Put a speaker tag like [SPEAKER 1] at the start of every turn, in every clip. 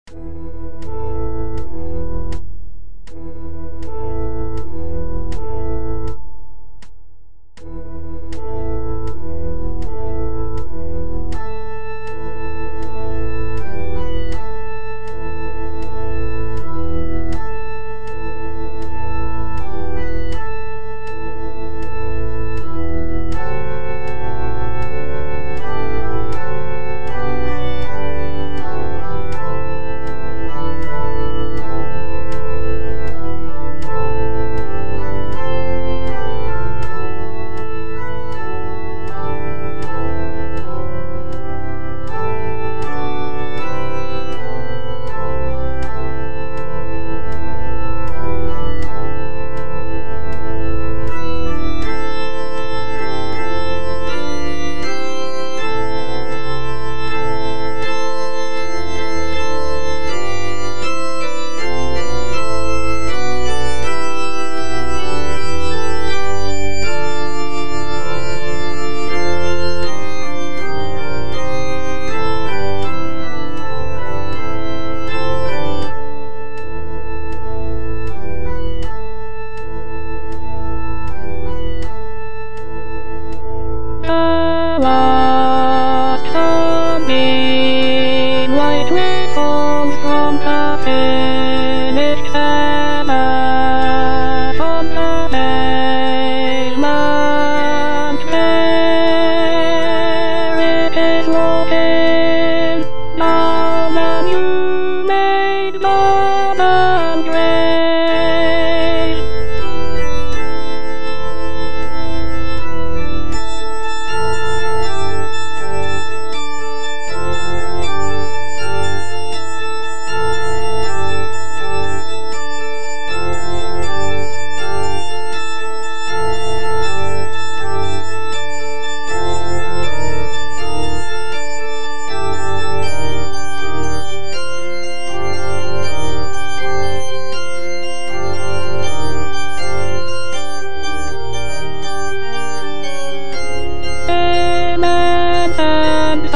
[SPEAKER 1] Last sunbeam light ripples from the finished canvas on the pavement where it is looking. Now that you made love and grace. And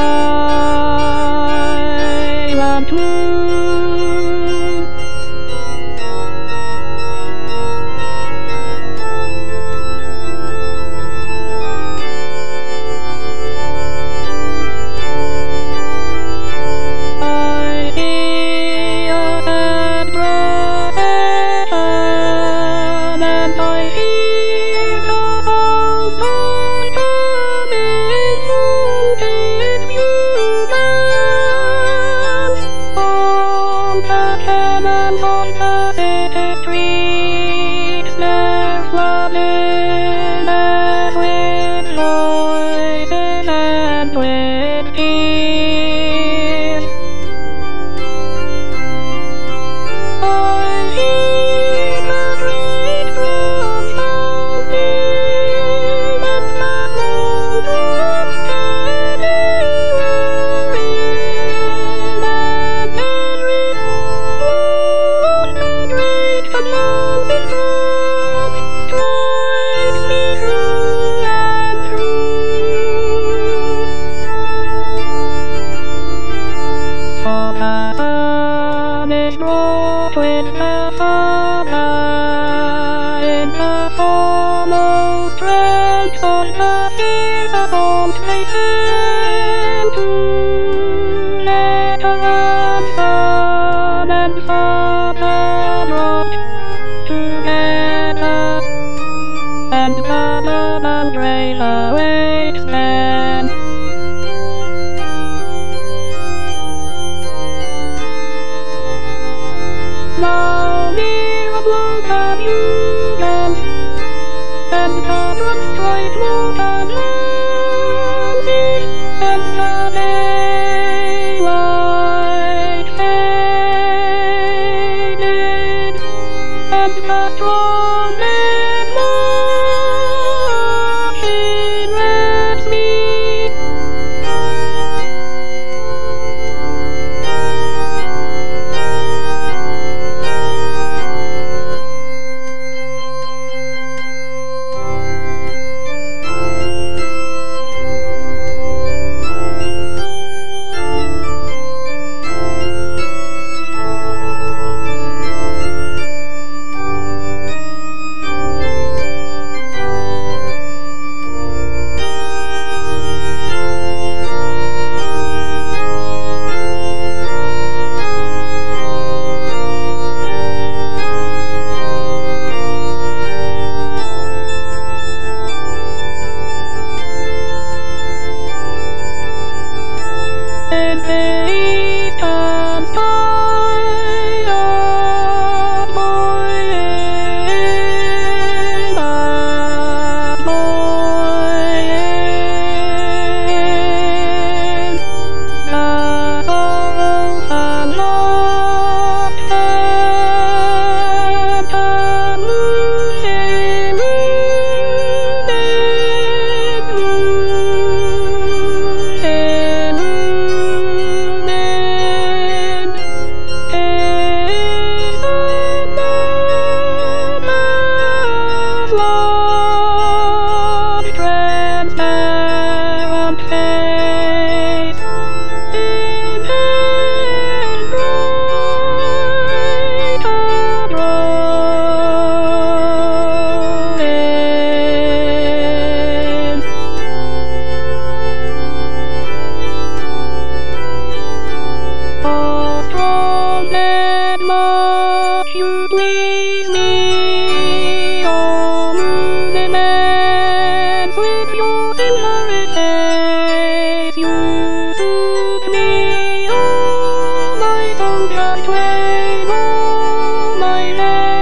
[SPEAKER 1] silent moon. I hear that procession, and I hear the sound of coming soon. Its humans on the cannons on the city streets, they're flooding us with voices and with tears. I hear the great drums sounding and the snowdrops anywhere in, and every note the great announcing drum strikes me true and true. For the sun is wrought with the Father in the foremost ranks on the fierce assault they send to let a ransom and Father brought together, and the love and grace awaits them. Now near a blow the bugles, and the drums strike more than lances, and the daylight faded, and the strong dead marching wraps me. so just wave, oh my love.